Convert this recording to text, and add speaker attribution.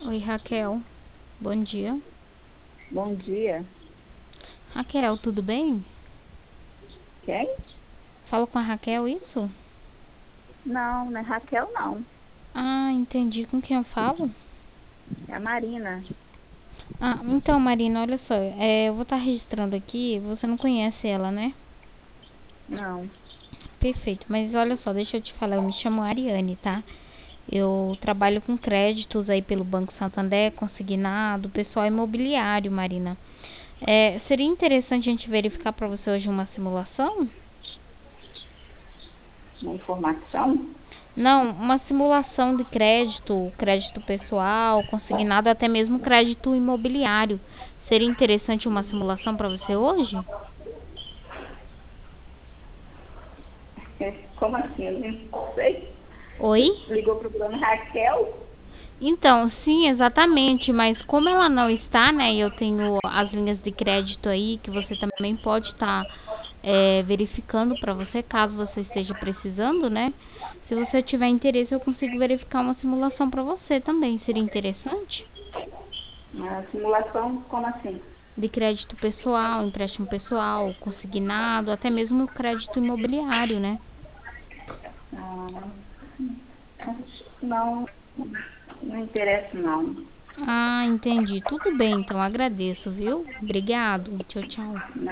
Speaker 1: Oi, Raquel. Bom dia.
Speaker 2: Bom dia.
Speaker 1: Raquel, tudo bem?
Speaker 2: Quem?
Speaker 1: Falo com a Raquel, isso?
Speaker 2: Não, não é Raquel, não.
Speaker 1: Ah, entendi. Com quem eu falo?
Speaker 2: É a Marina.
Speaker 1: Ah, então, Marina, olha só. Eu vou estar registrando aqui. Você não conhece ela, né?
Speaker 2: Não.
Speaker 1: Perfeito. Mas olha só, deixa eu te falar. Eu me chamo Ariane, tá? Eu trabalho com créditos aí pelo Banco Santander, consignado, pessoal imobiliário, Marina. Seria interessante a gente verificar para você hoje uma simulação?
Speaker 2: Uma informação?
Speaker 1: Não, uma simulação de crédito, crédito pessoal, consignado, até mesmo crédito imobiliário. Seria interessante uma simulação para você hoje?
Speaker 2: Como assim? Eu não sei.
Speaker 1: Oi?
Speaker 2: Você ligou procurando Raquel?
Speaker 1: Então, sim, exatamente, mas como ela não está, né, eu tenho as linhas de crédito aí que você também pode estar verificando para você, caso você esteja precisando, né? Se você tiver interesse, eu consigo verificar uma simulação para você também. Seria interessante?
Speaker 2: Uma simulação, como assim?
Speaker 1: De crédito pessoal, empréstimo pessoal, consignado, até mesmo crédito imobiliário, né?
Speaker 2: Ah, não, não interessa, não.
Speaker 1: Ah, entendi. Tudo bem, então agradeço, viu? Obrigado. Tchau, tchau.